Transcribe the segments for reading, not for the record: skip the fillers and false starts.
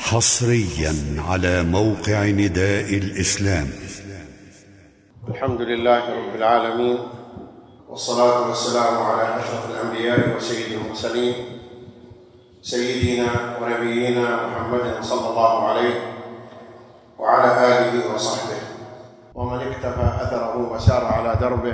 حصريا على موقع نداء الإسلام. الحمد لله رب العالمين، والصلاة والسلام على أشرف الأنبياء وسيد المرسلين سيدنا ونبينا محمد صلى الله عليه وعلى آله وصحبه ومن اكتفى أثره وسار على دربه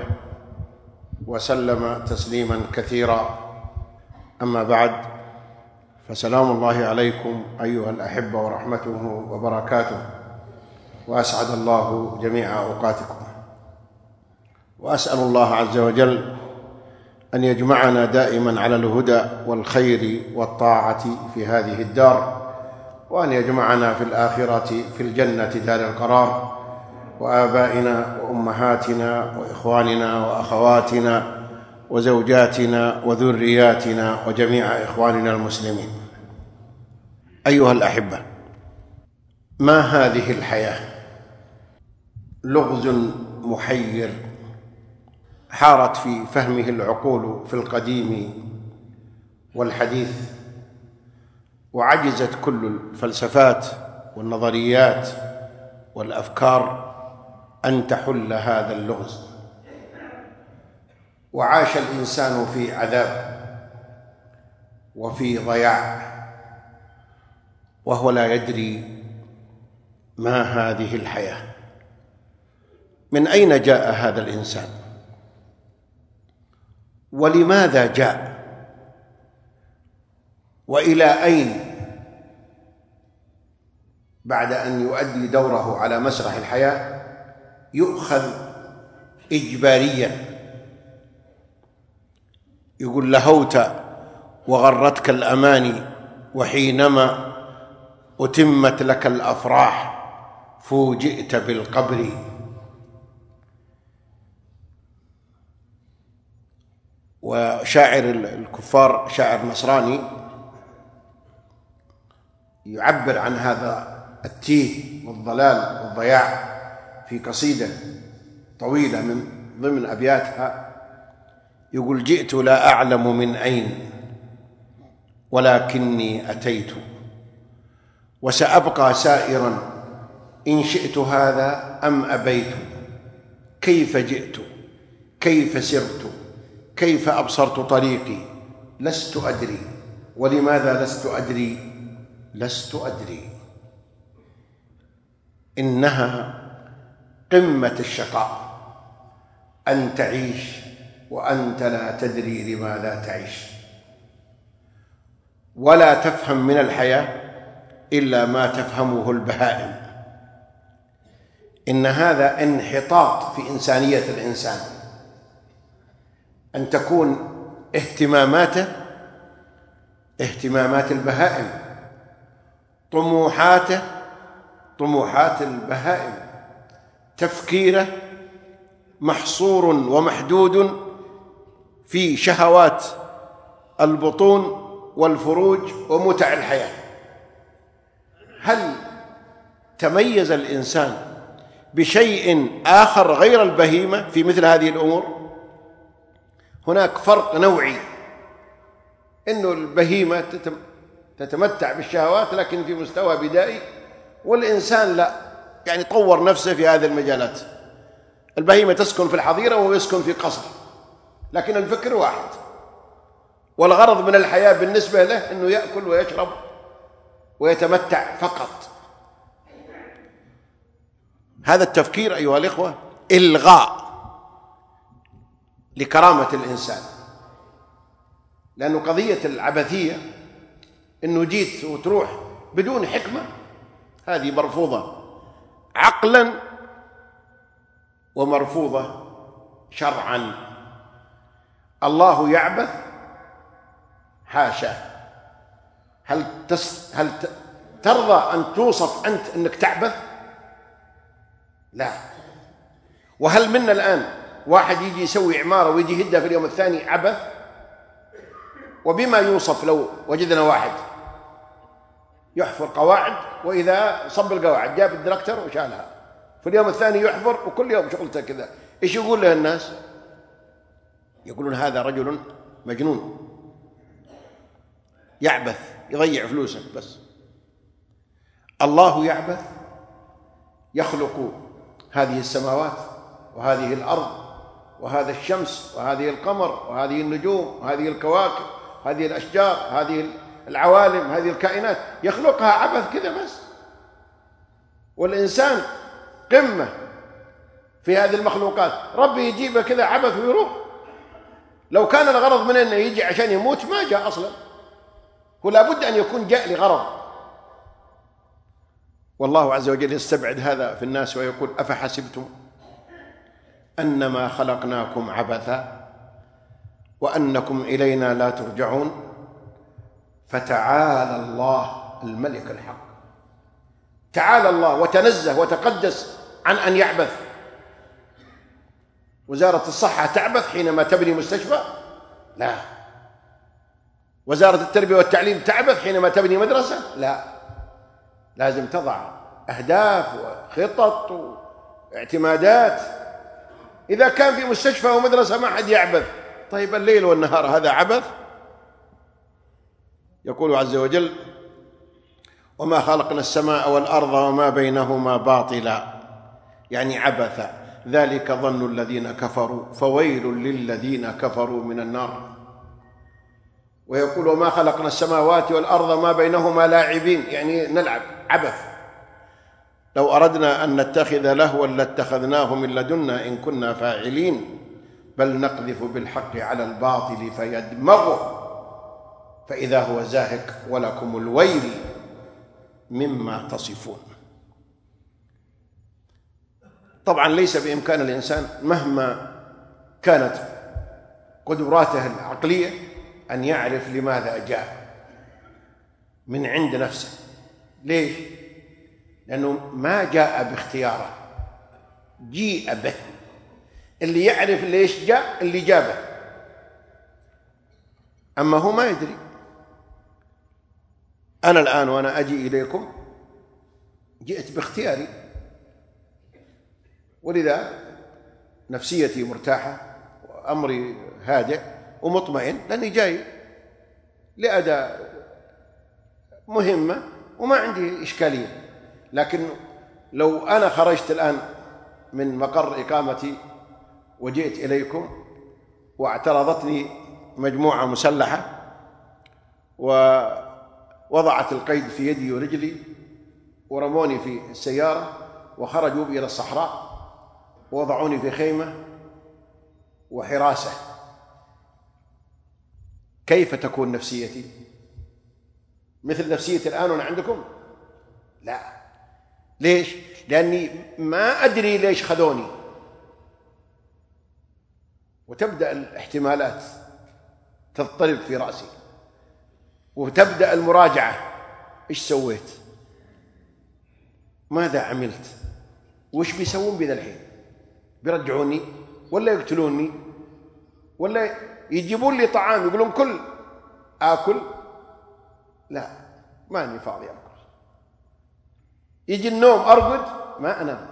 وسلم تسليما كثيرا. أما بعد، فسلام الله عليكم أيها الأحبة ورحمته وبركاته، وأسعد الله جميع أوقاتكم، وأسأل الله عز وجل أن يجمعنا دائما على الهدى والخير والطاعة في هذه الدار، وأن يجمعنا في الآخرة في الجنة دار القرار، وآبائنا وأمهاتنا وإخواننا وأخواتنا وزوجاتنا وذرياتنا وجميع إخواننا المسلمين. أيها الأحبة، ما هذه الحياة؟ لغز محير حارت في فهمه العقول في القديم والحديث، وعجزت كل الفلسفات والنظريات والأفكار أن تحل هذا اللغز، وعاش الإنسان في عذاب وفي ضياع وهو لا يدري ما هذه الحياة. من أين جاء هذا الإنسان؟ ولماذا جاء؟ وإلى أين بعد أن يؤدي دوره على مسرح الحياة يؤخذ إجباريا؟ يقول: لهوت وغرتك الأماني، وحينما أتمت لك الأفراح فوجئت بالقبر. وشاعر الكفار، شاعر نصراني، يعبر عن هذا التيه والضلال والضياع في قصيدة طويلة من ضمن أبياتها، يقول: جئت لا أعلم من أين ولكني أتيت، وسأبقى سائرا إن شئت هذا أم أبيت. كيف جئت؟ كيف سرت؟ كيف أبصرت طريقي؟ لست أدري. ولماذا لست أدري؟ لست أدري. إنها قمة الشقاء أن تعيش وأنت لا تدري لماذا تعيش، ولا تفهم من الحياة إلا ما تفهمه البهائم. إن هذا انحطاط في إنسانية الإنسان، أن تكون اهتماماته اهتمامات البهائم، طموحاته طموحات البهائم، تفكيره محصور ومحدود في شهوات البطون والفروج ومتع الحياة. هل تميز الإنسان بشيء آخر غير البهيمة في مثل هذه الأمور؟ هناك فرق نوعي، إنه البهيمة تتمتع بالشهوات لكن في مستوى بدائي، والإنسان لا، يعني طور نفسه في هذه المجالات. البهيمة تسكن في الحظيرة وهو يسكن في قصر، لكن الفكر واحد، والغرض من الحياة بالنسبة له أنه يأكل ويشرب ويتمتع فقط. هذا التفكير أيها الإخوة إلغاء لكرامة الإنسان، لأنه قضية العبثية أنه جيت وتروح بدون حكمة هذه مرفوضة عقلا ومرفوضة شرعا. الله يعبث؟ حاشا. هل ترضى أن توصف أنت أنك تعبث؟ لا. وهل منا الآن واحد يجي يسوي عمارة ويجي يهدها في اليوم الثاني عبث؟ وبما يوصف لو وجدنا واحد يحفر قواعد، وإذا صب القواعد جاب الدركتر وشالها، في اليوم الثاني يحفر وكل يوم شغلته كذا، إيش يقول له الناس؟ يقولون هذا رجل مجنون، يعبث، يضيع فلوسه بس. الله يعبث يخلق هذه السماوات وهذه الأرض وهذا الشمس وهذه القمر وهذه النجوم وهذه الكواكب هذه الأشجار هذه العوالم هذه الكائنات، يخلقها عبث كذا بس. والإنسان قمة في هذه المخلوقات، ربي يجيبه كذا عبث ويروح. لو كان الغرض منه أنه يجي عشان يموت ما جاء أصلا، ولا بد أن يكون جاء لغرض. والله عز وجل يستبعد هذا في الناس ويقول أفحسبتم أنما خلقناكم عبثا وأنكم إلينا لا ترجعون فتعالى الله الملك الحق. تعالى الله وتنزه وتقدس عن أن يعبث. وزارة الصحة تعبث حينما تبني مستشفى؟ لا. وزارة التربية والتعليم تعبث حينما تبني مدرسة؟ لا. لازم تضع أهداف وخطط واعتمادات. إذا كان في مستشفى ومدرسة ما حد يعبث، طيب الليل والنهار هذا عبث؟ يقول عز وجل وما خلقنا السماء والأرض وما بينهما باطلا، يعني عبثا، ذلك ظن الذين كفروا فويل للذين كفروا من النار. ويقول وما خلقنا السماوات والأرض ما بينهما لاعبين، يعني نلعب عبث. لو أردنا أن نتخذ لهوا لاتخذناه من لدنا إن كنا فاعلين بل نقذف بالحق على الباطل فيدمغه فإذا هو زاهق ولكم الويل مما تصفون. طبعا ليس بإمكان الإنسان مهما كانت قدراته العقلية أن يعرف لماذا جاء من عند نفسه. ليش؟ لأنه ما جاء باختياره، جيء به. اللي يعرف ليش جاء اللي جابه، أما هو ما يدري. أنا الآن وأنا أجي إليكم جئت باختياري، ولذا نفسيتي مرتاحة وأمري هادئ ومطمئن، لأني جاي لأداء مهمة وما عندي إشكالية. لكن لو أنا خرجت الآن من مقر إقامتي وجئت إليكم واعترضتني مجموعة مسلحة ووضعت القيد في يدي ورجلي ورموني في السيارة وخرجوا بي إلى الصحراء ووضعوني في خيمة وحراسة، كيف تكون نفسيتي؟ مثل نفسيتي الآن وأنا عندكم؟ لا. ليش؟ لأني ما أدري ليش خذوني. وتبدأ الاحتمالات تضطرب في رأسي، وتبدأ المراجعة. إيش سويت؟ ماذا عملت؟ وإيش بيسوون بذا الحين؟ بيرجعوني ولا يقتلوني ولا يجيبون لي طعام يقولون كل آكل؟ لا، ماني فاضي أكل. يجي النوم أرقد ما أنام.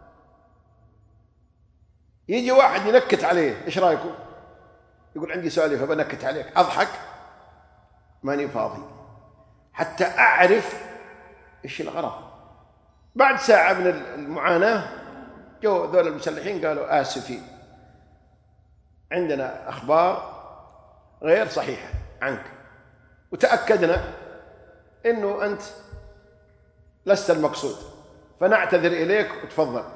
يجي واحد ينكت عليه، إيش رأيكم؟ يقول عندي سؤال فبنكت عليك، أضحك، ماني فاضي حتى أعرف إيش الغرض. بعد ساعة من المعاناة جو ذول المسلحين قالوا آسفين، عندنا أخبار غير صحيحة عنك وتأكدنا إنه أنت لست المقصود، فنعتذر إليك وتفضل.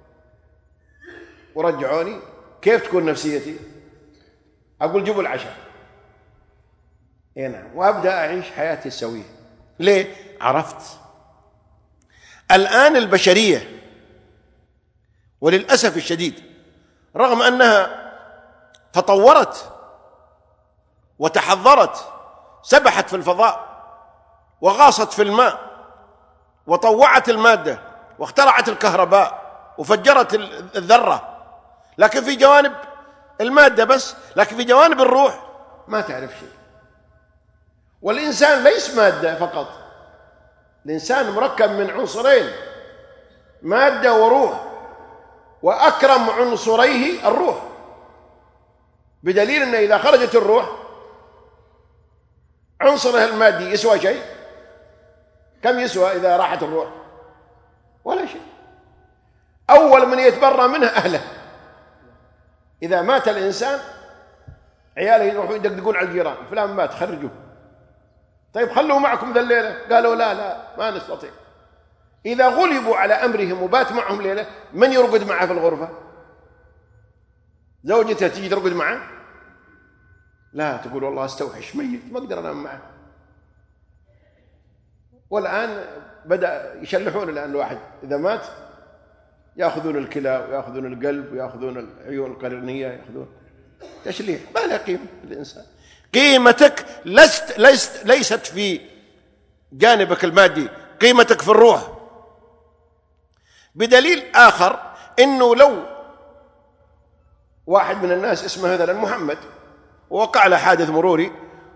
ورجعوني. كيف تكون نفسيتي؟ أقول جيبوا العشاء. إيه نعم. وأبدأ أعيش حياتي السوية. ليه؟ عرفت. الآن البشرية وللأسف الشديد رغم أنها تطورت وتحضرت، سبحت في الفضاء وغاصت في الماء وطوعت المادة واخترعت الكهرباء وفجرت الذرة، لكن في جوانب المادة بس، لكن في جوانب الروح ما تعرف شيء. والإنسان ليس مادة فقط، الإنسان مركب من عنصرين، مادة وروح، وأكرم عنصريه الروح، بدليل أن إذا خرجت الروح عنصرها المادي يسوى شيء؟ كم يسوى إذا راحت الروح؟ ولا شيء. أول من يتبرى منه أهله. إذا مات الإنسان عياله يروحوا يدقدقون على الجيران، فلان مات خرجوه. طيب خلوه معكم ذا الليلة، قالوا لا ما نستطيع. إذا غلبوا على أمرهم وبات معهم ليلة، من يرقد معه في الغرفة؟ زوجته تيجي ترقد معه؟ لا، تقول والله استوحش ميت ما أقدر أنام معه. والآن بدأ يشلحون الآن الواحد إذا مات يأخذون الكلى ويأخذون القلب ويأخذون العيون القرنية، يأخذون تشليح. ما له قيمة الإنسان. قيمتك ليست في جانبك المادي، قيمتك في الروح. بدليل آخر إنه لو واحد من الناس اسمه مثلا محمد ووقع له حادث مروري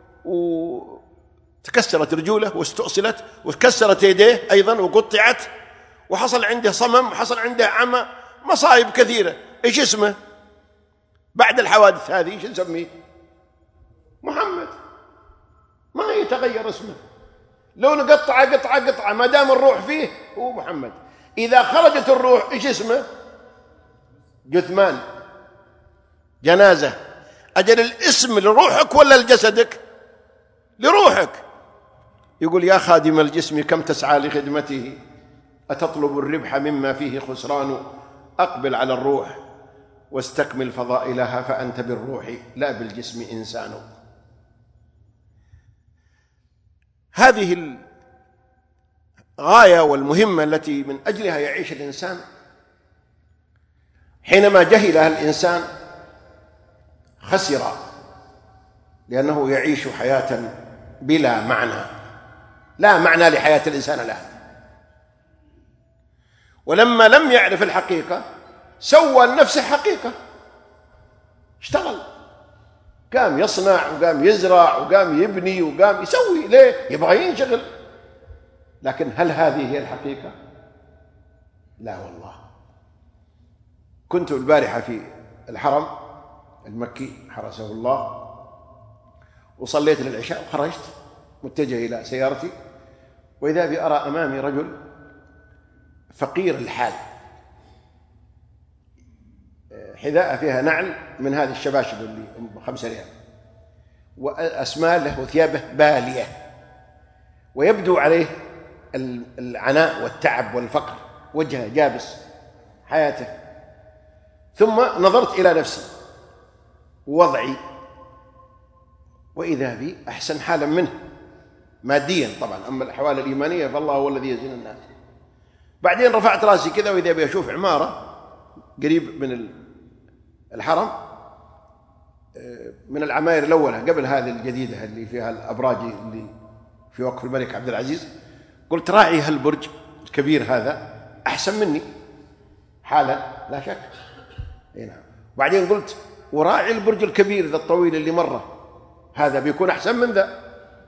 وتكسرت رجوله واستؤصلت وتكسرت يديه أيضا وقطعت وحصل عنده صمم وحصل عنده عمى، مصائب كثيرة، إيش اسمه بعد الحوادث هذه؟ إيش نسميه؟ محمد. ما يتغير اسمه، لو نقطع قطعة ما دام الروح فيه هو محمد. إذا خرجت الروح إيش اسمه؟ جثمان، جنازة. أجل الاسم لروحك ولا لجسدك؟ لروحك. يقول يا خادم الجسم كم تسعى لخدمته، أتطلب الربح مما فيه خسران، أقبل على الروح واستكمل فضائلها، فأنت بالروح لا بالجسم إنسان. هذه الغاية والمهمة التي من أجلها يعيش الإنسان. حينما جهلها الإنسان خسر، لأنه يعيش حياة بلا معنى، لا معنى لحياة الإنسان لها. ولما لم يعرف الحقيقة سوى لنفسه حقيقة، اشتغل، قام يصنع وقام يزرع وقام يبني وقام يسوي. ليه؟ يبغى ينشغل. لكن هل هذه هي الحقيقة؟ لا والله. كنت البارحة في الحرم المكي حرسه الله، وصليت للعشاء وخرجت متجه إلى سيارتي، وإذا بي أرى أمامي رجل فقير الحال، حذاء فيها نعل من هذه الشباشب اللي 5 ريال، وأسماله وثيابه بالية، ويبدو عليه العناء والتعب والفقر، وجهه جابس حياته. ثم نظرت إلى نفسي ووضعي، وإذا بي أحسن حالا منه ماديا طبعا، أما الأحوال الإيمانية فالله هو الذي يزين الناس. بعدين رفعت راسي كذا، وإذا بي أشوف عمارة قريب من الحرم، من العماير الأولى قبل هذه الجديدة اللي فيها الأبراج اللي في وقف الملك عبد العزيز. قلت راعي هالبرج الكبير هذا أحسن مني حالا لا شك. نعم. وبعدين قلت وراعي البرج الكبير ذا الطويل اللي مرة هذا بيكون أحسن من ذا،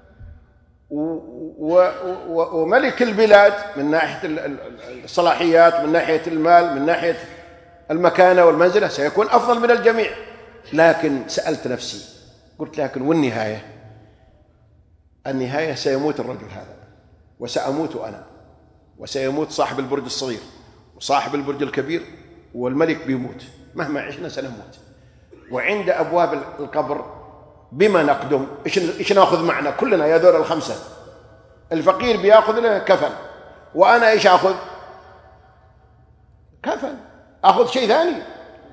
وملك البلاد من ناحية الصلاحيات، من ناحية المال، من ناحية المكانة والمنزلة سيكون أفضل من الجميع. لكن سألت نفسي قلت لكن والنهاية؟ النهاية سيموت الرجل هذا، وسأموت أنا، وسيموت صاحب البرج الصغير وصاحب البرج الكبير، والملك بيموت، مهما عشنا سنموت. وعند أبواب القبر بما نقدم؟ إيش نأخذ معنا كلنا يا ذول ال5؟ الفقير بيأخذ له كفن، وأنا إيش أخذ؟ كفن، أخذ شيء ثاني.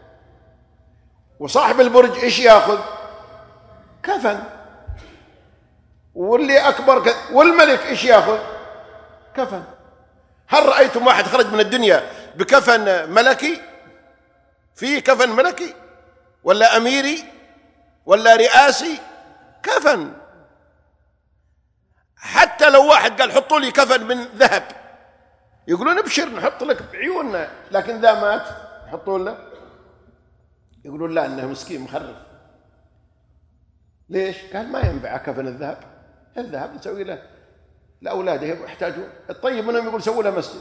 وصاحب البرج إيش يأخذ؟ كفن. واللي أكبر والملك إيش يأخذ؟ كفن. هل رأيتم واحد خرج من الدنيا بكفن ملكي؟ فيه كفن ملكي ولا أميري ولا رئاسي؟ كفن. حتى لو واحد قال حطوا لي كفن من ذهب، يقولون ابشر نحط لك بعيوننا، لكن ذا مات يحطون له، يقولون لا انه مسكين مخرف. ليش؟ قال ما ينفع كفن الذهب، الذهب نسوي له لاولاده يحتاجون. الطيب منهم يقول سووا له مسجد.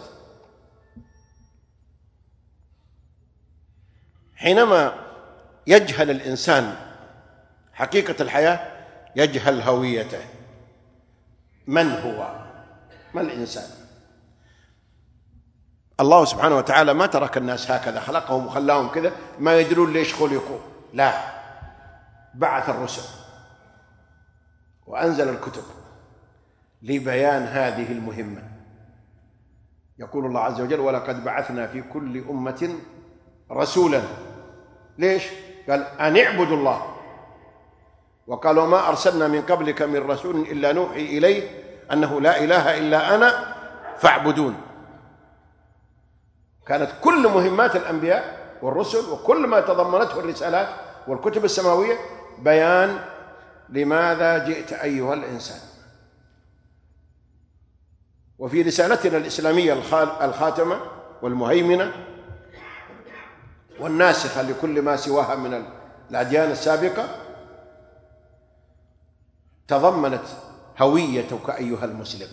حينما يجهل الانسان حقيقة الحياة يجهل هويته، من هو، ما الإنسان. الله سبحانه وتعالى ما ترك الناس هكذا، خلقهم وخلاهم كذا ما يدرون ليش خلقوا، لا، بعث الرسل وأنزل الكتب لبيان هذه المهمة. يقول الله عز وجل: ولقد بعثنا في كل أمة رسولا. ليش؟ قال أن اعبدوا الله، وقال وما أرسلنا من قبلك من رسول إلا نوحي إليه أنه لا إله إلا أنا فاعبدون. كانت كل مهمات الأنبياء والرسل وكل ما تضمنته الرسالات والكتب السماوية بيان لماذا جئت أيها الإنسان. وفي رسالتنا الإسلامية الخاتمة والمهيمنة والناسخة لكل ما سواها من الأديان السابقة تضمنت هويتك أيها المسلم.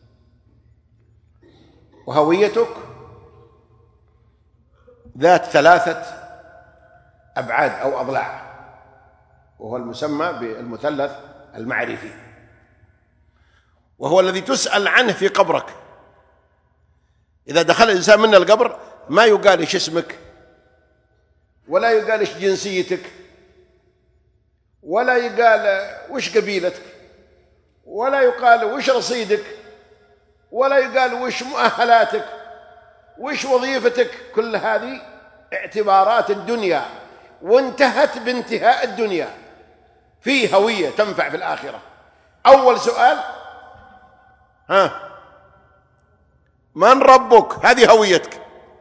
وهويتك ذات 3 أبعاد أو أضلاع، وهو المسمى بالمثلث المعرفي، وهو الذي تسأل عنه في قبرك. إذا دخل الإنسان منا القبر ما يقال إيش اسمك، ولا يقال إيش جنسيتك، ولا يقال وش قبيلتك، ولا يقال وش رصيدك، ولا يقال وش مؤهلاتك، وش وظيفتك. كل هذه اعتبارات الدنيا، وانتهت بانتهاء الدنيا. في هوية تنفع في الآخرة. أول سؤال: من ربك؟ هذه هويتك.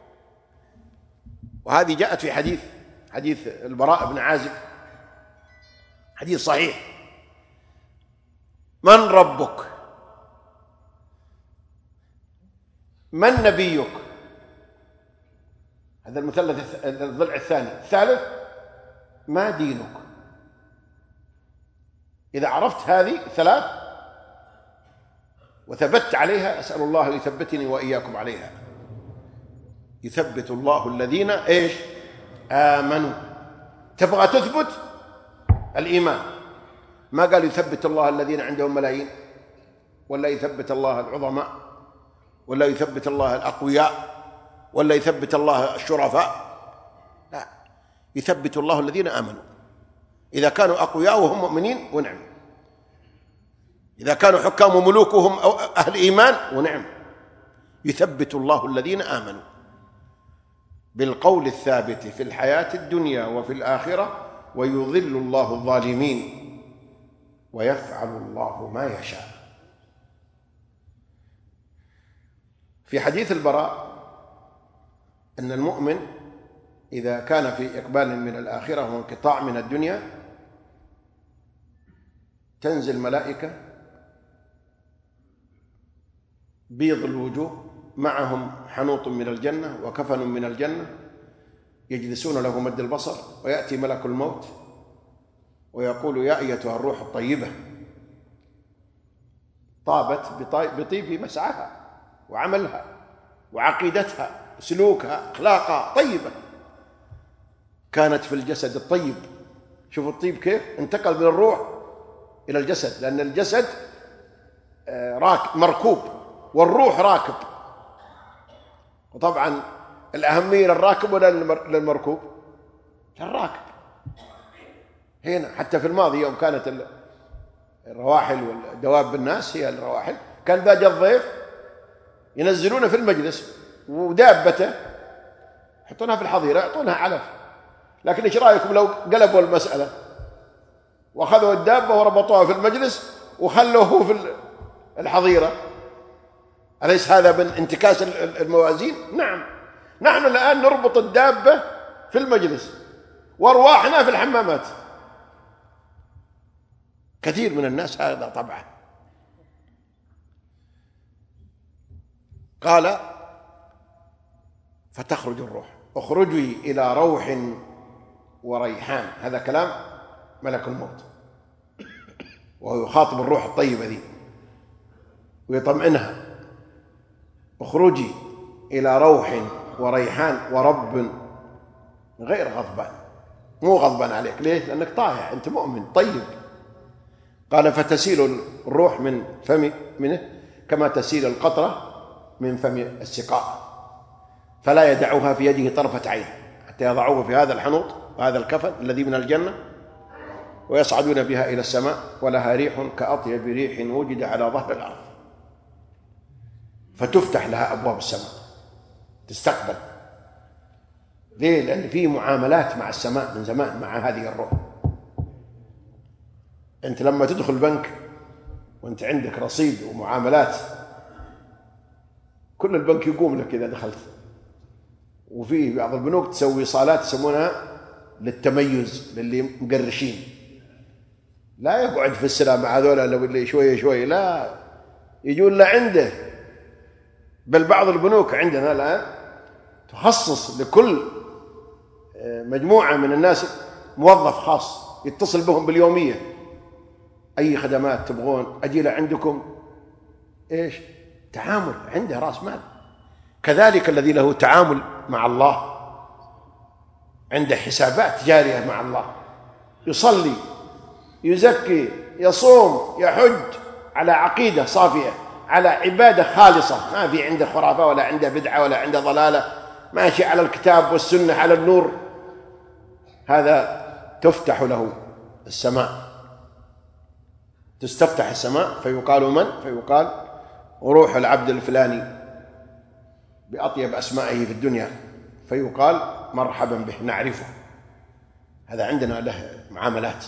وهذه جاءت في حديث البراء بن عازب، حديث صحيح: من ربك؟ من نبيك؟ هذا المثلث الضلع الثاني. الثالث: ما دينك؟ إذا عرفت هذه 3 وثبت عليها، أسأل الله أن يثبتني وإياكم عليها. يثبت الله الذين إيش؟ آمنوا. تبغى تثبت الإيمان، ما قال يثبت الله الذين عندهم ملايين، ولا يثبت الله العظماء، ولا يثبت الله الأقوياء، ولا يثبت الله الشرفاء. لا، يثبت الله الذين آمنوا. إذا كانوا أقوياء وهم مؤمنين ونعم، إذا كانوا حكام وملوكهم أو أهل إيمان ونعم. يثبت الله الذين آمنوا بالقول الثابت في الحياة الدنيا وفي الآخرة، ويضل الله الظالمين ويفعل الله ما يشاء. في حديث البراء أن المؤمن إذا كان في إقبال من الآخرة وانقطاع من الدنيا تنزل ملائكة بيض الوجوه معهم حنوط من الجنة وكفن من الجنة، يجلسون له مد البصر، ويأتي ملك الموت ويقول: يا أيتها الروح الطيبة، طابت بطيب مسعاها وعملها وعقيدتها وسلوكها أخلاقها طيبة، كانت في الجسد الطيب. شوفوا الطيب كيف انتقل من الروح إلى الجسد، لأن الجسد مركوب والروح راكب. وطبعا الأهمية للراكب ولا للمركوب؟ للراكب. هنا حتى في الماضي يوم كانت الرواحل والدواب بالناس هي الرواحل، كان إذا جاء الضيف ينزلونه في المجلس ودابته يحطونها في الحظيرة يعطونها علف. لكن ايش رايكم لو قلبوا المسألة واخذوا الدابة وربطوها في المجلس وخلوه في الحظيرة؟ أليس هذا من انتكاس الموازين؟ نعم. نحن الآن نربط الدابة في المجلس وارواحنا في الحمامات. كثير من الناس هذا طبعا. قال: فتخرج الروح، اخرجي إلى روح وريحان. هذا كلام ملك الموت وهو يخاطب الروح الطيبة ذي ويطمئنها: اخرجي إلى روح وريحان ورب غير غضبان. مو غضبان عليك، ليه؟ لأنك طائع، أنت مؤمن طيب. قال: فتسيل الروح من فمه كما تسيل القطرة من فم السقاء، فلا يدعوها في يده طرفة عين حتى يضعوه في هذا الحنوط وهذا الكفن الذي من الجنة، ويصعدون بها إلى السماء، ولها ريح كأطيب ريح وجد على ظهر الأرض، فتفتح لها أبواب السماء تستقبل. ليه؟ لأن في معاملات مع السماء من زمان مع هذه الروح. أنت لما تدخل بنك وأنت عندك رصيد ومعاملات، كل البنك يقوم لك إذا دخلت. وفي بعض البنوك تسوي صالات يسمونها للتميز للي مقرشين، لا يقعد في السلام مع هذولا لو اللي شوية شوية، لا يجون لعنده. بل بعض البنوك عندنا الآن تخصص لكل مجموعة من الناس موظف خاص يتصل بهم باليومية، أي خدمات تبغون أجي عندكم، إيش تعامل عنده رأس مال. كذلك الذي له تعامل مع الله عنده حسابات جارية مع الله، يصلي يزكي يصوم يحج على عقيدة صافية، على عبادة خالصة، ما في عنده خرافة ولا عنده بدعة ولا عنده ضلالة، ماشي على الكتاب والسنة على النور. هذا تفتح له السماء، تستفتح السماء فيقال من؟ فيقال روح العبد الفلاني بأطيب أسمائه في الدنيا، فيقال مرحبا به نعرفه، هذا عندنا له معاملات.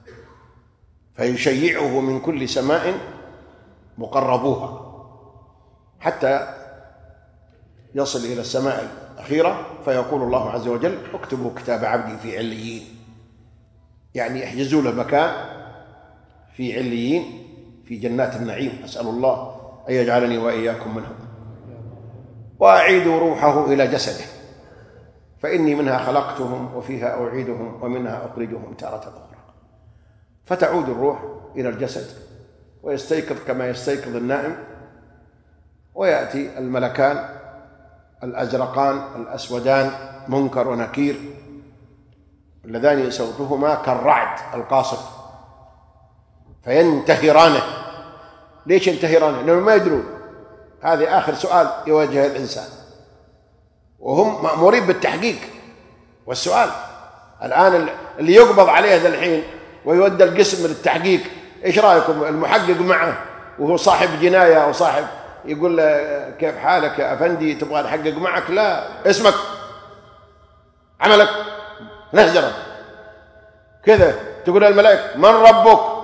فيشيعه من كل سماء مقربوها حتى يصل إلى السماء الأخيرة، فيقول الله عز وجل اكتبوا كتاب عبدي في عليين، يعني احجزوا له مكان في عليين في جنات النعيم، أسأل الله أن يجعلني وإياكم منهم. وأعيدوا روحه إلى جسده فإني منها خلقتهم وفيها أعيدهم ومنها أخرجهم تارة أخرى. فتعود الروح إلى الجسد ويستيقظ كما يستيقظ النائم، ويأتي الملكان الأزرقان الأسودان منكر ونكير اللذان صوتهما كالرعد القاصف، فينتهرانه. ليش ينتهرانه؟ لأنه ما يدرون. هذه آخر سؤال يواجه الإنسان، وهم مأمورين بالتحقيق والسؤال. الآن اللي يقبض عليه ذا الحين ويودى القسم للتحقيق، إيش رأيكم؟ المحقق معه وهو صاحب جناية أو صاحب، يقول له كيف حالك يا أفندي، تبغى نحقق معك؟ لا، اسمك، عملك، نهجرك كذا. تقول الملائكة من ربك؟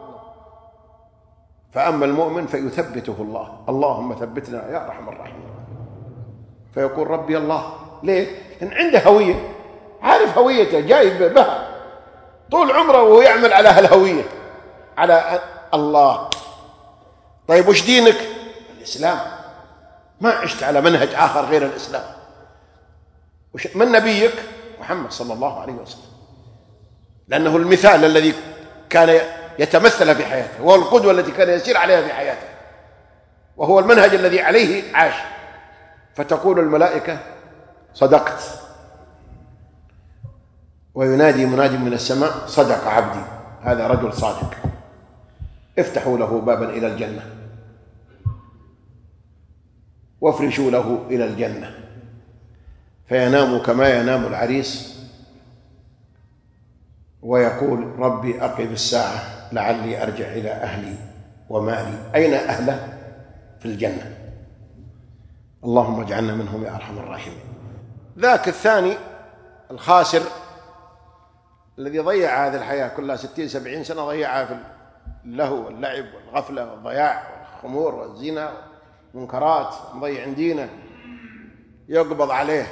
فأما المؤمن فيثبته الله، اللهم ثبتنا يا أرحم الراحمين، فيقول ربي الله. ليه؟ إن عنده هوية، عارف هويته، جايب بها طول عمره وهو يعمل على هالهوية، على الله. طيب وش دينك؟ الإسلام، ما عشت على منهج آخر غير الإسلام. من نبيك؟ محمد صلى الله عليه وسلم، لأنه المثال الذي كان يتمثل في حياته، وهو القدوة التي كان يسير عليها في حياته، وهو المنهج الذي عليه عاش. فتقول الملائكة صدقت، وينادي منادي من السماء صدق عبدي، هذا رجل صادق، افتحوا له بابا إلى الجنة وافرشوا له إلى الجنة، فينام كما ينام العريس، ويقول ربي أقم الساعة لعلي أرجع إلى أهلي ومالي. أين أهله؟ في الجنة. اللهم اجعلنا منهم يا أرحم الراحمين. ذاك الثاني الخاسر الذي ضيع هذه الحياة كلها 60-70 سنة، ضيعها في اللهو واللعب والغفلة والضياع والخمور والزنا والمنكرات، مضيع دينه، يقبض عليه.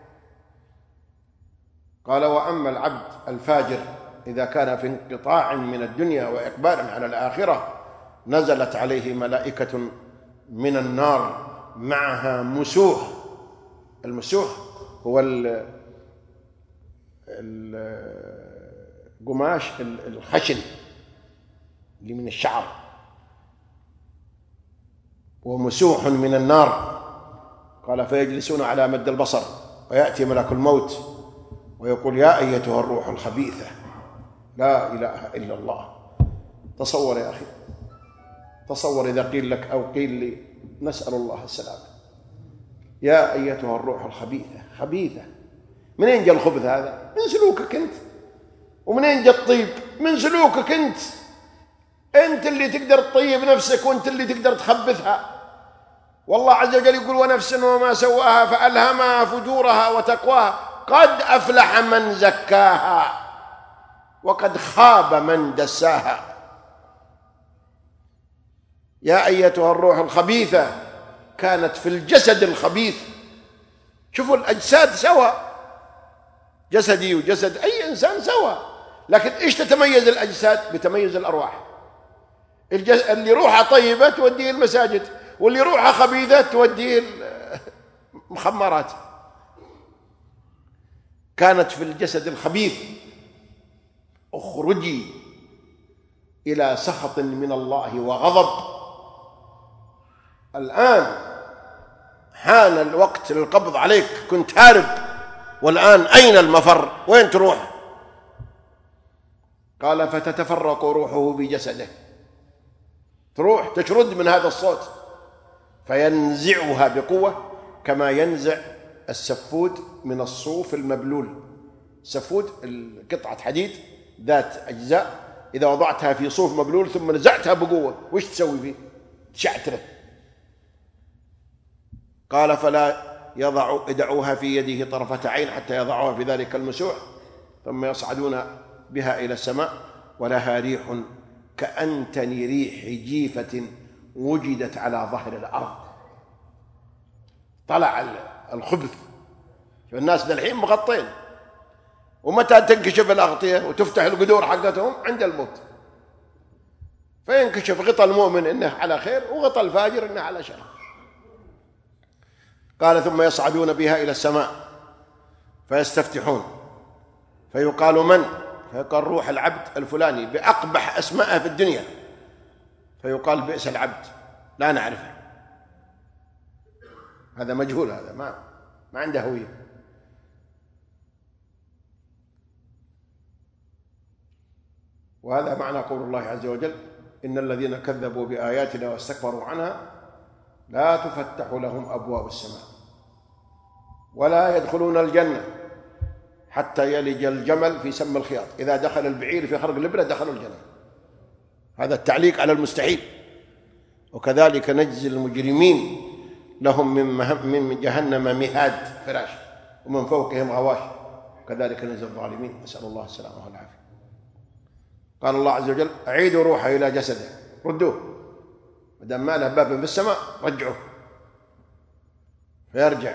قال وأما العبد الفاجر إذا كان في انقطاع من الدنيا وإقبال على الآخرة، نزلت عليه ملائكة من النار معها مسوح. المسوح هو القماش الخشن اللي من الشعر، ومسوح من النار. قال فيجلسون على مد البصر، ويأتي ملك الموت ويقول يا أيتها الروح الخبيثة، لا إله إلا الله. تصور يا أخي، تصور إذا قيل لك أو قيل لي، نسأل الله السلامة، يا أيتها الروح الخبيثة، خبيثة، منين جاء الخبث هذا؟ من سلوكك أنت. ومنين جاء الطيب؟ من سلوكك أنت. أنت اللي تقدر تطيب نفسك، وأنت اللي تقدر تخبثها. والله عز وجل يقول: ونفس وما سواها فألهمها فجورها وتقواها قد أفلح من زكاها وقد خاب من دساها. يا أيتها الروح الخبيثة، كانت في الجسد الخبيث. شوفوا الأجساد سوا، جسدي وجسد أي إنسان سوا، لكن إيش تتميز الأجساد؟ بتميز الأرواح. اللي روحه طيبة توديه المساجد، واللي روحه خبيثة توديه المخمرات. كانت في الجسد الخبيث. اخرجي إلى سخط من الله وغضب. الآن حان الوقت للقبض عليك، كنت هارب، والآن أين المفر؟ وين تروح؟ قال: فتتفرق روحه بجسده، تروح تشرد من هذا الصوت، فينزعها بقوة كما ينزع السفود من الصوف المبلول. سفود قطعة حديد ذات أجزاء، إذا وضعتها في صوف مبلول ثم نزعتها بقوة، وش تسوي فيه؟ تشعتره. قال: فلا يدعوها في يده طرفة عين حتى يضعوها في ذلك المسوح، ثم يصعدون بها إلى السماء، ولها ريح كأنتن ريح جيفة وجدت على ظهر الأرض. طلع الخبث. الناس الحين مغطين، ومتى تنكشف الأغطية وتفتح القدور حقتهم؟ عند الموت. فينكشف غطى المؤمن إنه على خير، وغطى الفاجر إنه على شر. قال: ثم يصعدون بها إلى السماء فيستفتحون، فيقال: من؟ فيقال: روح العبد الفلاني بأقبح أسمائه في الدنيا. فيقال: بئس العبد، لا نعرفه، هذا مجهول، هذا ما عنده هوية. وهذا معنى قول الله عز وجل: إن الذين كذبوا بآياتنا واستكبروا عنها لا تفتح لهم أبواب السماء ولا يدخلون الجنة حتى يلج الجمل في سم الخياط. إذا دخل البعير في خرق الإبرة دخلوا الجنة. هذا التعليق على المستحيل. وكذلك نجزي المجرمين، لهم من جهنم مهاد، فراش، ومن فوقهم غواش، كذلك نجزي الظالمين. نسأل الله السلامة والعافية. قال الله عز وجل: أعيدوا روحه إلى جسده، ردوه، ما دام ما له باب في السماء رجعوه. فيرجع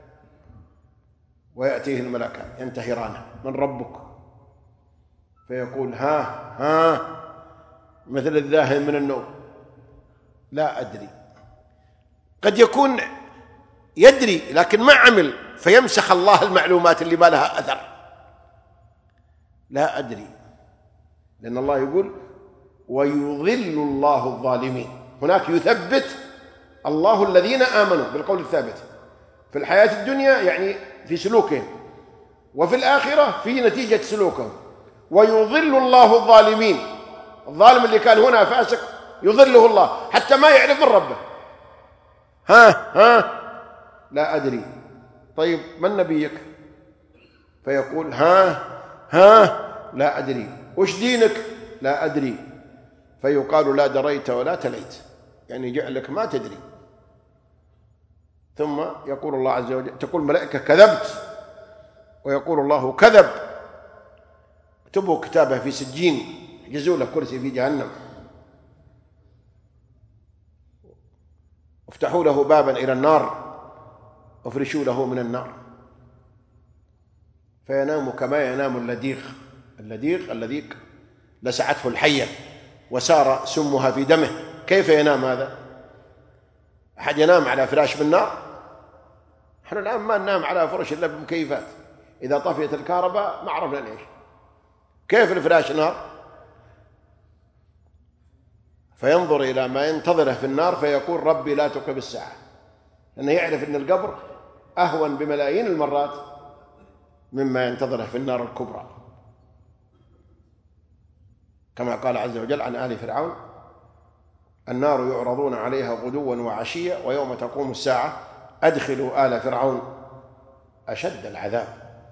ويأتيه الملكان ينتهرانه: من ربك؟ فيقول: ها مثل الذاهب من النوم، لا أدري. قد يكون يدري لكن ما عمل، فيمسخ الله المعلومات اللي ما لها أثر. لا أدري، لأن الله يقول: ويضل الله الظالمين. هناك يثبت الله الذين آمنوا بالقول الثابت في الحياة الدنيا، يعني في سلوكهم، وفي الآخرة في نتيجة سلوكهم. ويضل الله الظالمين. الظالم اللي كان هنا فاسق يضله الله حتى ما يعرف من ربه. ها لا أدري. طيب من نبيك؟ فيقول: ها لا أدري. وش دينك؟ لا أدري. فيقال: لا دريت ولا تليت، يعني جعلك ما تدري. ثم يقول الله عز وجل، تقول الملائكة: كذبت، ويقول الله: كذب. اكتبوا كتابه في سجين، احجزوا له كرسي في جهنم، افتحوا له بابا إلى النار، وافرشوا له من النار، فينام كما ينام اللديغ الذي لسعته الحية وسار سمها في دمه. كيف ينام هذا؟ أحد ينام على فراش بالنار؟ احنا الآن ما ننام على فرش إلا بمكيفات، إذا طفيت الكهرباء ما عرفنا ليش. كيف الفراش نار؟ فينظر إلى ما ينتظره في النار فيقول: ربي لا تقرب الساعة، لأنه يعرف أن القبر أهون بملايين المرات مما ينتظره في النار الكبرى، كما قال عز وجل عن آل فرعون: النار يعرضون عليها غدوا وعشيا ويوم تقوم الساعة أدخلوا آل فرعون أشد العذاب.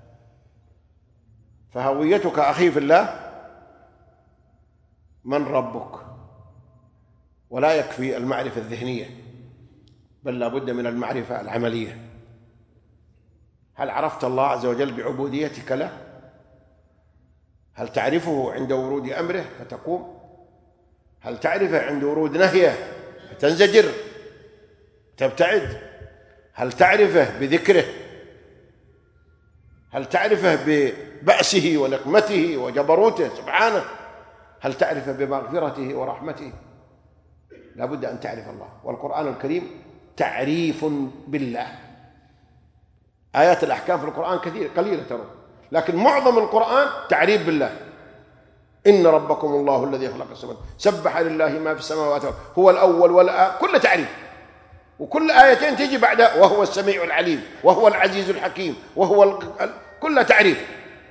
فهويتك أخي في الله من ربك، ولا يكفي المعرفة الذهنية، بل لا بد من المعرفة العملية. هل عرفت الله عز وجل بعبوديتك له؟ هل تعرفه عند ورود أمره فتقوم؟ هل تعرفه عند ورود نهيه فتنزجر تبتعد؟ هل تعرفه بذكره؟ هل تعرفه ببأسه ونقمته وجبروته سبحانه؟ هل تعرفه بمغفرته ورحمته؟ لا بد أن تعرف الله. والقرآن الكريم تعريف بالله. آيات الأحكام في القرآن كثير قليلة ترى، لكن معظم القرآن تعريف بالله. إن ربكم الله الذي خلق السماوات، سبح لله ما في السماوات، هو الأول والآخر، كل تعريف. وكل آيتين تجي بعدها وهو السميع العليم وهو العزيز الحكيم وهو كل تعريف.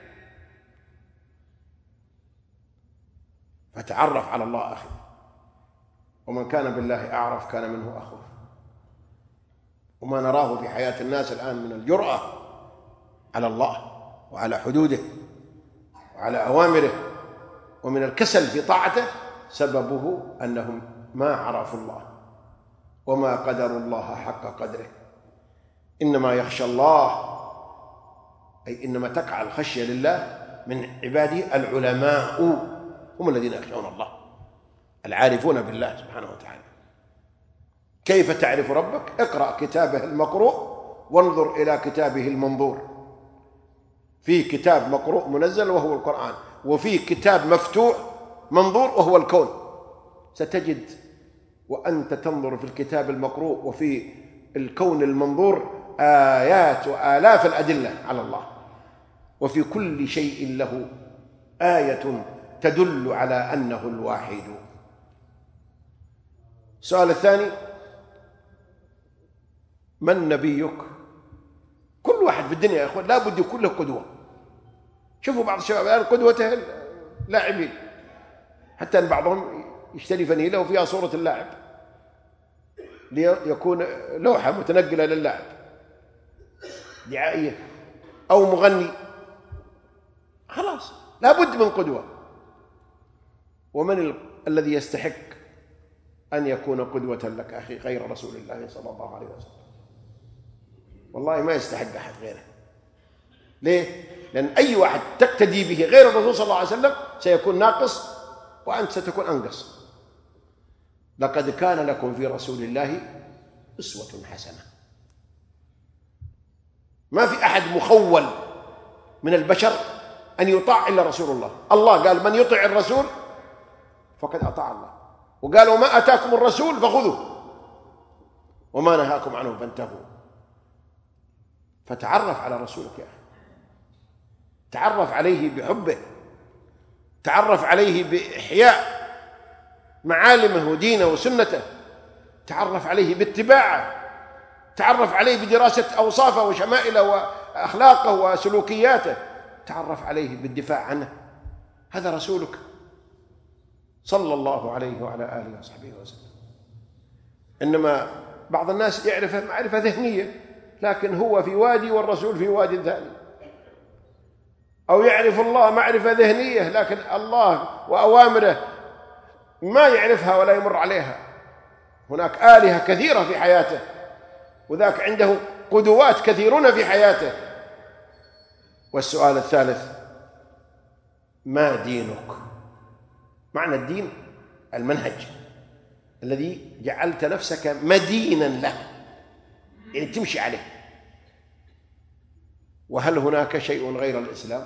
فتعرف على الله أخي، ومن كان بالله أعرف كان منه أخوف. وما نراه في حياة الناس الآن من الجرأة على الله وعلى حدوده وعلى أوامره، ومن الكسل في طاعته، سببه أنهم ما عرفوا الله وما قدروا الله حق قدره. إنما يخشى الله، أي إنما تقع الخشية لله من عباده العلماء، هم الذين يخشون الله، العارفون بالله سبحانه وتعالى. كيف تعرف ربك؟ اقرأ كتابه المقروء وانظر إلى كتابه المنظور. في كتاب مقروء منزل وهو القرآن، وفي كتاب مفتوح منظور وهو الكون. ستجد وأنت تنظر في الكتاب المقروء وفي الكون المنظور آيات وآلاف الأدلة على الله، وفي كل شيء له آية تدل على أنه الواحد. السؤال الثاني: من نبيك؟ كل واحد في الدنيا يا أخوان لا بد يكون له قدوة. شوفوا بعض الشباب الآن قدوته لاعبين، حتى أن بعضهم يشتري فنيلة وفيها صورة اللاعب ليكون لوحة متنقلة للاعب دعائية، أو مغني. خلاص لا بد من قدوة. ومن الذي يستحق أن يكون قدوة لك أخي غير رسول الله صلى الله عليه وسلم؟ والله ما يستحق أحد غيره. ليه؟ لأن أي واحد تقتدي به غير الرسول صلى الله عليه وسلم سيكون ناقص، وأنت ستكون أنقص. لقد كان لكم في رسول الله أسوة حسنة. ما في أحد مخول من البشر أن يطاع إلا رسول الله. الله قال: من يطع الرسول فقد أطاع الله. وقال: وما أتاكم الرسول فخذوه وما نهاكم عنه فانتهوا. فتعرف على رسولك يا أخي، تعرف عليه بحبه، تعرف عليه بإحياء معالمه ودينه وسنته، تعرف عليه باتباعه، تعرف عليه بدراسة أوصافه وشمائله وأخلاقه وسلوكياته، تعرف عليه بالدفاع عنه. هذا رسولك صلى الله عليه وعلى آله وصحبه وسلم. إنما بعض الناس يعرفه معرفة ذهنية، لكن هو في وادي والرسول في وادي ثاني. أو يعرف الله معرفة ذهنية، لكن الله وأوامره ما يعرفها ولا يمر عليها. هناك آلهة كثيرة في حياته، وذاك عنده قدوات كثيرون في حياته. والسؤال الثالث: ما دينك؟ معنى الدين المنهج الذي جعلت نفسك مدينا له، يعني تمشي عليه. وهل هناك شيء غير الإسلام؟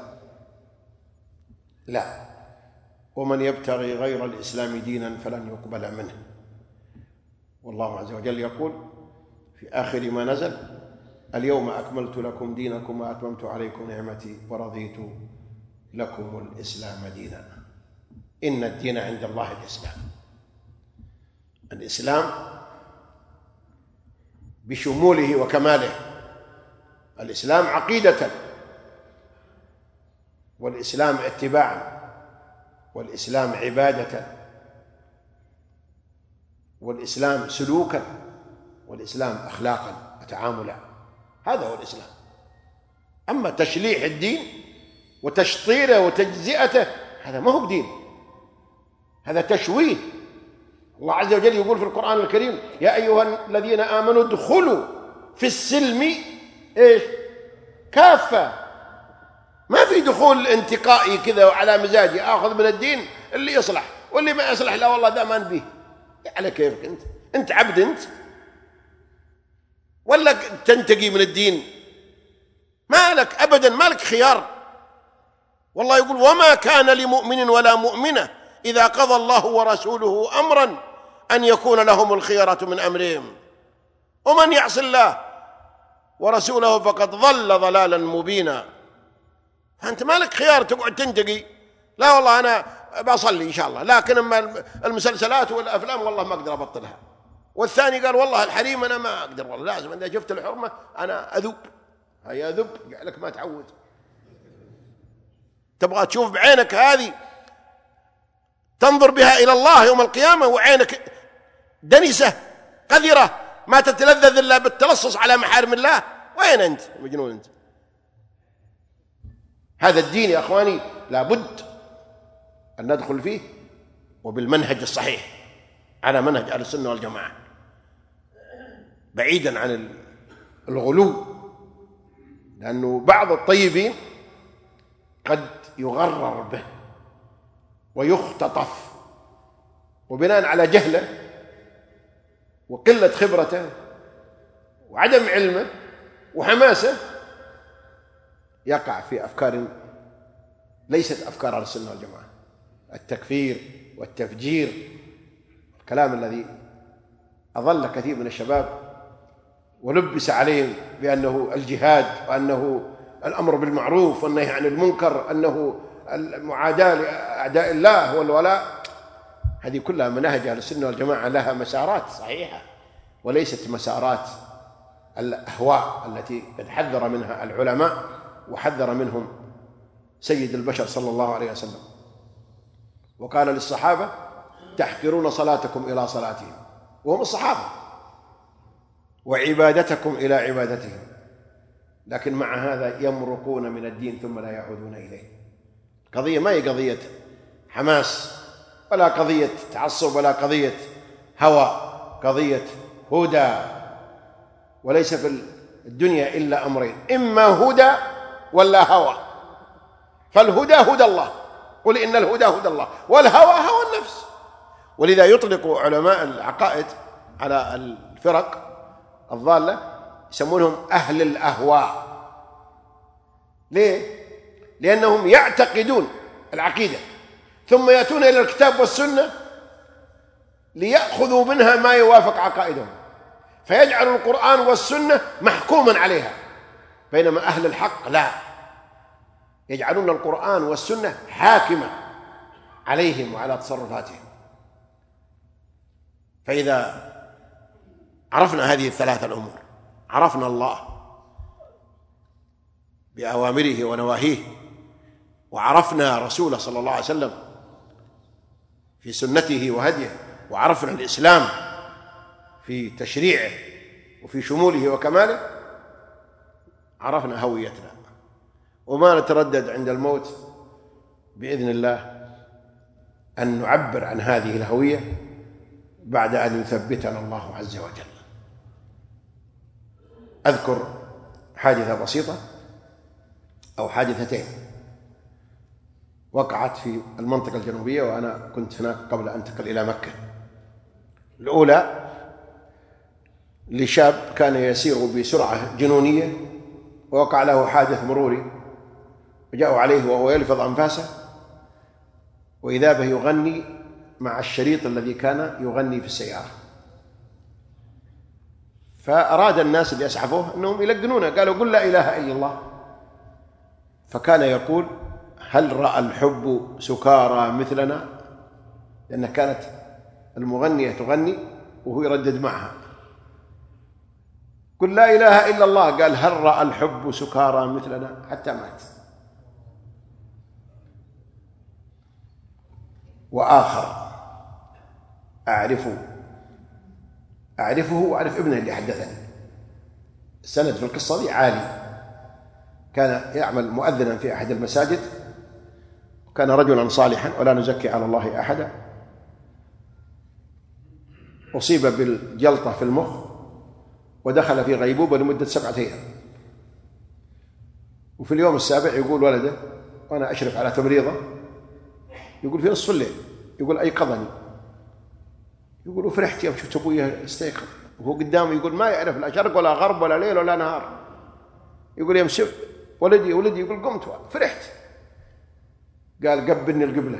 لا. ومن يبتغي غير الإسلام دينا فلن يقبل منه. والله عز وجل يقول في آخر ما نزل: اليوم أكملت لكم دينكم وأتممت عليكم نعمتي ورضيت لكم الإسلام دينا. إن الدين عند الله الإسلام. الإسلام بشموله وكماله. الإسلام عقيدة، والإسلام اتباعا، والإسلام عبادة، والإسلام سلوكا، والإسلام أخلاقا وتعاملا. هذا هو الإسلام. أما تشليح الدين وتشطيره وتجزئته هذا ما هو بدين، هذا تشويه. الله عز وجل يقول في القرآن الكريم: يا أيها الذين آمنوا ادخلوا في السلم إيش؟ كافة. ما في دخول انتقائي كذا وعلى مزاجي آخذ من الدين اللي يصلح واللي ما يصلح لا والله ده ما نبيه. على كيفك أنت عبد أنت، ولا تنتقي من الدين؟ ما لك أبدا، ما لك خيار. والله يقول: وما كان لمؤمن ولا مؤمنة إذا قضى الله ورسوله أمرا أن يكون لهم الخيرة من أمرهم ومن يعص الله ورسوله فقد ضل ضلالا مبينا. فأنت ما لك خيار تقعد تنتقي: لا والله أنا بصلي إن شاء الله، لكن أما المسلسلات والأفلام والله ما أقدر أبطلها. والثاني قال: والله الحريم أنا ما أقدر، والله لازم إذا شفت الحرمة أنا أذوب. هيا أذوب لك ما تعود. تبغى تشوف بعينك هذه تنظر بها إلى الله يوم القيامة وعينك دنسة قذرة ما تتلذذ إلا بالتلصص على محارم الله؟ وين أنت مجنون أنت؟ هذا الدين يا أخواني لابد أن ندخل فيه وبالمنهج الصحيح، على منهج أهل السنة والجماعة، بعيدا عن الغلو. لأنه بعض الطيبين قد يغرر به ويختطف، وبناء على جهله وقلة خبرته وعدم علمه وحماسه يقع في أفكار ليست أفكار أهل السنة والجماعة: التكفير والتفجير، الكلام الذي أضل كثير من الشباب ولبس عليهم بأنه الجهاد، وأنه الأمر بالمعروف والنهي عن المنكر، أنه المعاداة لأعداء الله والولاء. هذه كلها مناهج أهل السنة والجماعة لها مسارات صحيحة، وليست مسارات الأهواء التي قد حذر منها العلماء وحذر منهم سيد البشر صلى الله عليه وسلم. وقال للصحابة: تحقرون صلاتكم إلى صلاتهم، وهم الصحابة، وعبادتكم إلى عبادتهم، لكن مع هذا يمرقون من الدين ثم لا يعودون إليه. قضية ما هي قضية حماس ولا قضية تعصب ولا قضية هوى، قضية هدى. وليس في الدنيا إلا أمرين: إما هدى ولا هوى. فالهدى هدى الله، قل إن الهدى هدى الله، والهوى هوى النفس. ولذا يطلق علماء العقائد على الفرق الضالة يسمونهم أهل الأهواء. ليه؟ لأنهم يعتقدون العقيدة ثم يأتون إلى الكتاب والسنة ليأخذوا منها ما يوافق عقائدهم، فيجعل القرآن والسنة محكوما عليها، بينما أهل الحق لا، يجعلون القرآن والسنة حاكمة عليهم وعلى تصرفاتهم. فإذا عرفنا هذه الثلاثة الأمور، عرفنا الله بأوامره ونواهيه، وعرفنا رسوله صلى الله عليه وسلم في سنته وهديه، وعرفنا الإسلام في تشريعه وفي شموله وكماله، عرفنا هويتنا، وما نتردد عند الموت بإذن الله أن نعبر عن هذه الهوية بعد أن يثبتنا الله عز وجل. أذكر حادثة بسيطة أو حادثتين وقعت في المنطقة الجنوبية وأنا كنت هناك قبل أن أنتقل إلى مكة. الأولى لشاب كان يسير بسرعة جنونية ووقع له حادث مروري، وجاءوا عليه وهو يلفظ أنفاسه، وإذا به يغني مع الشريط الذي كان يغني في السيارة. فأراد الناس اللي يسعفوه أنهم يلقنونه، قالوا: قل لا إله إلا الله. فكان يقول: هل رأى الحب سكارى مثلنا؟ لأن كانت المغنية تغني وهو يردد معها: قل لا إله إلا الله. قال: هل رأى الحب سكارى مثلنا؟ حتى مات. وآخر أعرف أعرفه وأعرف ابنه اللي حدثني. السند في القصة دي عالي. كان يعمل مؤذنا في أحد المساجد، كان رجلا صالحا ولا نزكي على الله أحدا. أصيب بالجلطة في المخ ودخل في غيبوبة لمدة 7 أيام. وفي اليوم السابع يقول ولده وأنا أشرف على تمريضه، يقول في نصف الليل يقول أيقظني، يقول وفرحت يوم شفت أبوي استيقظ وهو قدامه، يقول ما يعرف لا شرق ولا غرب ولا ليل ولا نهار. يقول يوم شفت ولدي يقول قمت فرحت. قال قبلني القبلة.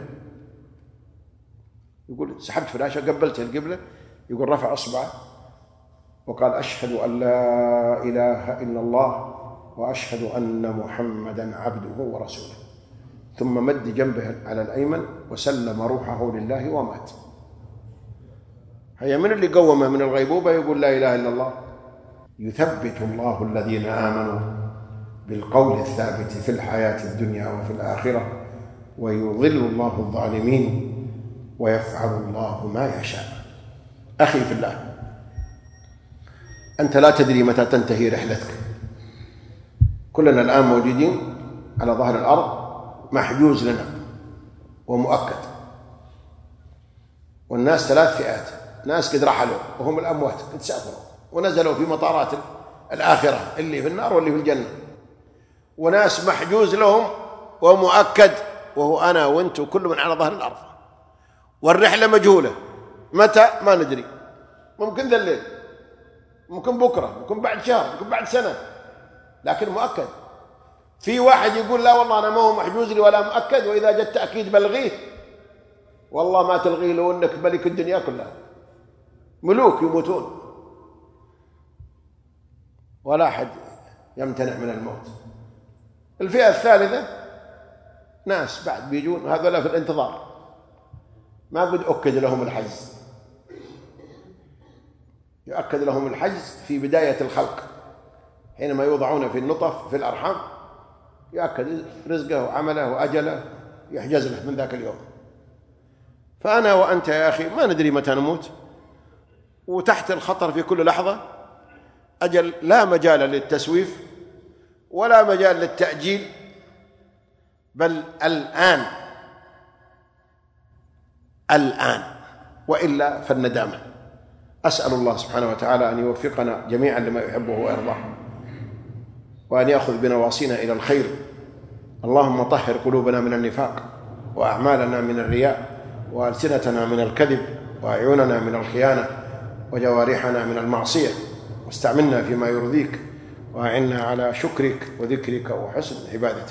يقول سحبت فلاشة قبلت القبلة. يقول رفع أصبعه وقال أشهد أن لا إله إلا الله وأشهد أن محمدا عبده ورسوله، ثم مد جنبه على الأيمن وسلم روحه لله ومات. هيا من اللي قومه من الغيبوبة يقول لا إله إلا الله. يثبت الله الذين آمنوا بالقول الثابت في الحياة الدنيا وفي الآخرة ويضل الله الظالمين ويفعل الله ما يشاء. أخي في الله، أنت لا تدري متى تنتهي رحلتك. كلنا الآن موجودين على ظهر الأرض، محجوز لنا ومؤكد. والناس 3 فئات: ناس قد رحلوا وهم الأموات قد سافروا ونزلوا في مطارات الآخرة اللي في النار واللي في الجنة، وناس محجوز لهم ومؤكد وهو أنا وأنت وكل من على ظهر الأرض، والرحلة مجهولة متى ما ندري. ممكن ذا الليل، ممكن بكرة، ممكن بعد شهر، ممكن بعد سنة، لكن مؤكد. في واحد يقول لا والله أنا ما هو محجوز لي ولا مؤكد، وإذا جاء التأكيد بلغيه. والله ما تلغيه لو أنك ملك الدنيا كلها. ملوك يموتون ولا أحد يمتنع من الموت. الفئة الثالثة ناس بعد بيجون، هذولا في الانتظار، ما قد أكد لهم الحجز. يؤكد لهم الحجز في بداية الخلق، حينما يوضعون في النطف في الأرحام يؤكد رزقه وعمله وأجله، يحجز له من ذاك اليوم. فأنا وأنت يا أخي ما ندري متى نموت، وتحت الخطر في كل لحظة. أجل لا مجال للتسويف ولا مجال للتأجيل، بل الآن وإلا فالندامة. أسأل الله سبحانه وتعالى أن يوفقنا جميعا لما يحبه ويرضاه، وأن يأخذ بنواصينا إلى الخير. اللهم طهر قلوبنا من النفاق، وأعمالنا من الرياء، وألسنتنا من الكذب، وأعيننا من الخيانة، وجوارحنا من المعصية، واستعملنا فيما يرضيك، وأعنا على شكرك وذكرك وحسن عبادتك.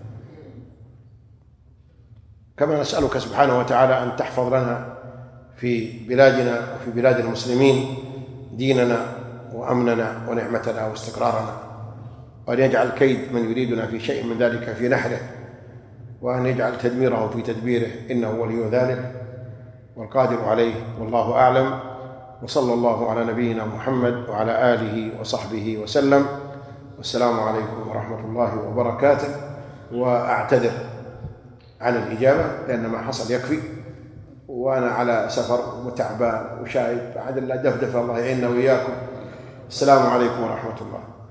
كما نسألك سبحانه وتعالى أن تحفظ لنا في بلادنا وفي بلاد المسلمين ديننا وأمننا ونعمتنا واستقرارنا، وأن يجعل كيد من يريدنا في شيء من ذلك في نحره، وأن يجعل تدميره في تدبيره، إنه ولي ذلك والقادر عليه، والله أعلم. وصلى الله على نبينا محمد وعلى آله وصحبه وسلم، والسلام عليكم ورحمة الله وبركاته. وأعتذر عن الإجابة لأن ما حصل يكفي، وأنا على سفر وتعبان وشايب، عاد الله دفدف، الله يعيننا وإياكم. السلام عليكم ورحمة الله.